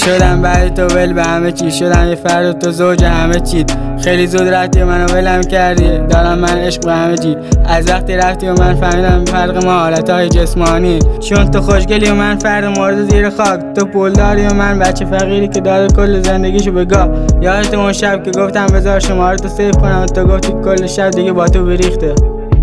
شدم بعد تو ول به همه چی، شدم یه فرد و تو زوج همه چی. خیلی زود رفتی و منو ولم کردی، دارم من عشق به همه چی. از وقتی رفتی و من فهمیدم فرق ما حالتهای جسمانی. چون تو خوشگلی و من فرد مورد زیر خاک، تو پولداری و من بچه فقیری که داده کل زندگیشو به گاه. یادت اون شب که گفتم بذار شماره تو سیو کنم و تو گفتی کل شب دیگه با تو بریخته.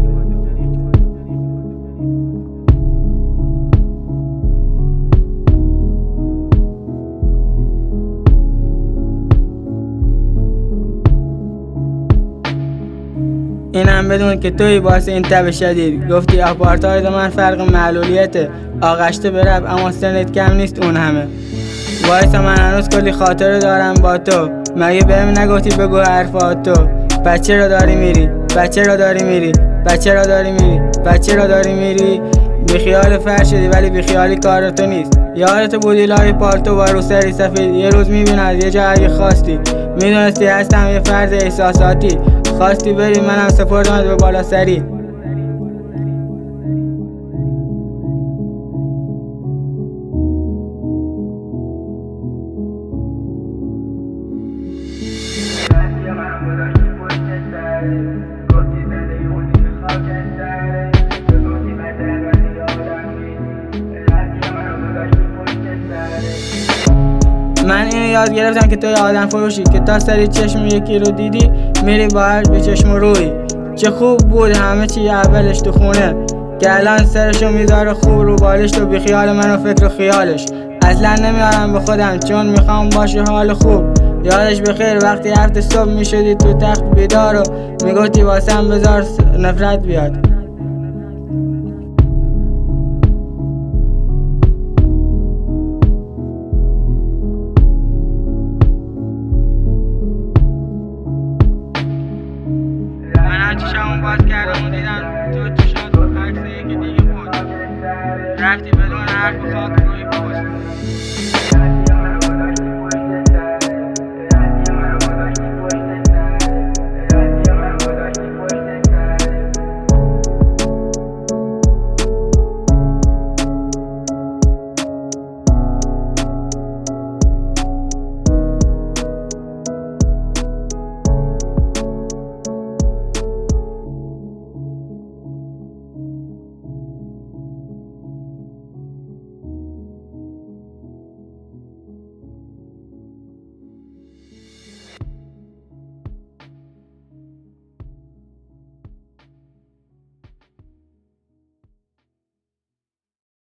اینم بدون که توی واسه این تب شدید گفتی آپارتاید من فرق معلولیته. آغشته برب اما سنت کم نیست اون همه. وایسا من هنوز کلی خاطره دارم با تو، مگه بهم نگفتی بگو حرفاتو. بچه را داری میری، بچه را داری میری، بچه را داری میری، بچه را داری میری. بیخیال فرش شدی ولی بیخیالی کار تو نیست. یادت بودی لای پالتو با روسری سفید، یه روز میبیند یه جا اگه خواستی. میدونستی هستم یه فرد احساساتی، خواستی بری منم سپردمت به بالا سری. من اینو یاد گرفتم که توی آدم فروشی که تا سری چشم یکی رو دیدی میری باهاش به چشم روی. چه خوب بود همه چی اولش تو خونه، که الان سرشو میذاره خوب رو بالش تو بیخیال من و فکر و خیالش. اصلا نمیارم به خودم چون میخوام باشه حال خوب. یادش بخیر وقتی هفت صبح میشدی تو تخت بیدار و میگفتی واسم بذار نفرت بیاد.